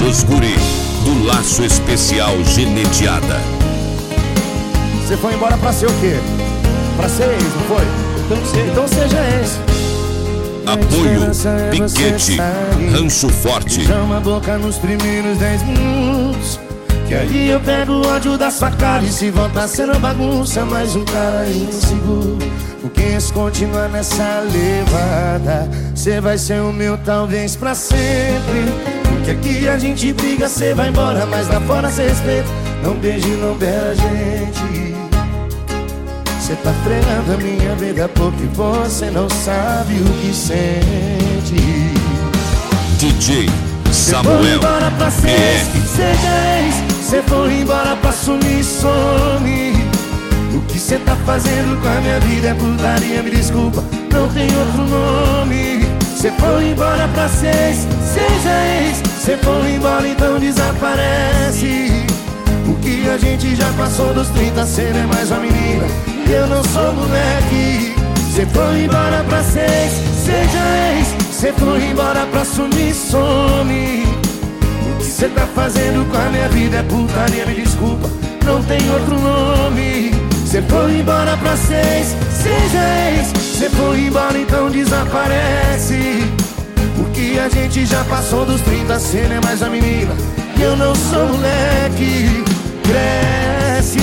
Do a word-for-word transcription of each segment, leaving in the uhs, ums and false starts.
Os guri do Laço Especial Geneteada. Você foi embora pra ser o quê? Pra ser ex, não foi? Então, se, então seja ex. Apoio Piquete, Rancho Forte. Chama a boca nos primeiros dez minutos, que aí eu pego o ódio da sua cara. E se voltar sendo bagunça, mais um cara inseguro. Porque se continuar nessa levada, cê vai ser o meu talvez pra sempre. Porque aqui a gente briga, cê vai embora, mas lá fora cê respeita. Não beije, não beira a gente. Cê tá fregando a minha vida porque você não sabe o que sente. D J Samuel Cê foi embora pra ser ex, P R. seja ex. Cê foi embora pra sumir, some. O que cê tá fazendo com a minha vida é putaria, me desculpa, não tem outro nome. Cê foi embora pra ser ex, seja ex. Cê foi embora, então desaparece. O que a gente já passou dos trinta, cê não é mais uma menina, eu não sou moleque. Cê foi embora pra ser ex, seja ex. Cê foi embora pra sumir, some. O que cê tá fazendo com a minha vida é putaria, me desculpa, não tem outro nome. Cê foi embora pra ser ex, seja ex. Cê foi embora, então desaparece. O que a gente já passou dos trinta, cê não é mais a menina, eu não sou moleque. Cresce.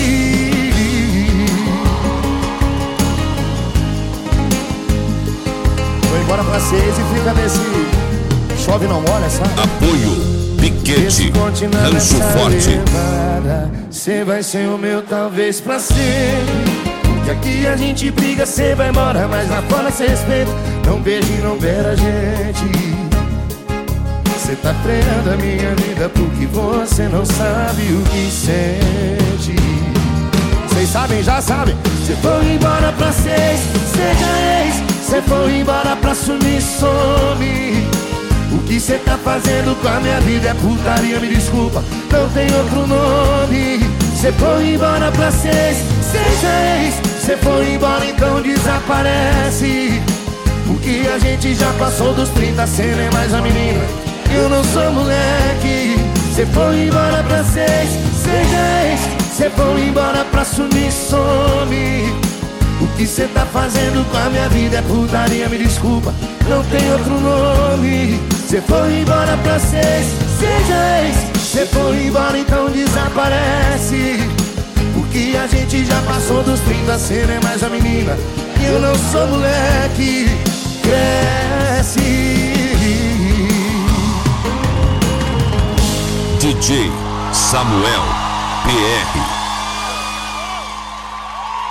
Foi embora pra ser ex e fica nesse chove não molha, sabe? Apoio Piquete, Rancho Forte. Cê vai ser o meu talvez pra sempre. Porque aqui a gente briga, cê vai embora, mas lá fora cê respeita. Não beije, não beira a gente. Cê tá freando a minha vida porque você não sabe o que sente. Vocês sabem, já sabem. Cê foi embora pra ser ex, seja ex. Cê foi embora pra sumir, some. O que cê tá fazendo com a minha vida é putaria, me desculpa, não tem outro nome. Cê foi embora pra ser ex, seja ex. Cê foi embora, então desaparece. O que a gente já passou dos trinta, cê não é mais a menina, eu não sou moleque. Cê foi embora pra ser ex, seja ex. Cê foi embora pra sumir, some. O que cê tá fazendo com a minha vida é putaria, me desculpa, não tem outro nome. Cê foi embora pra ser ex, seja ex. Cê foi embora, então desaparece. O que a gente já passou dos trinta, cê não é mais a menina, eu não sou moleque. Cresce. D J Samuel P R.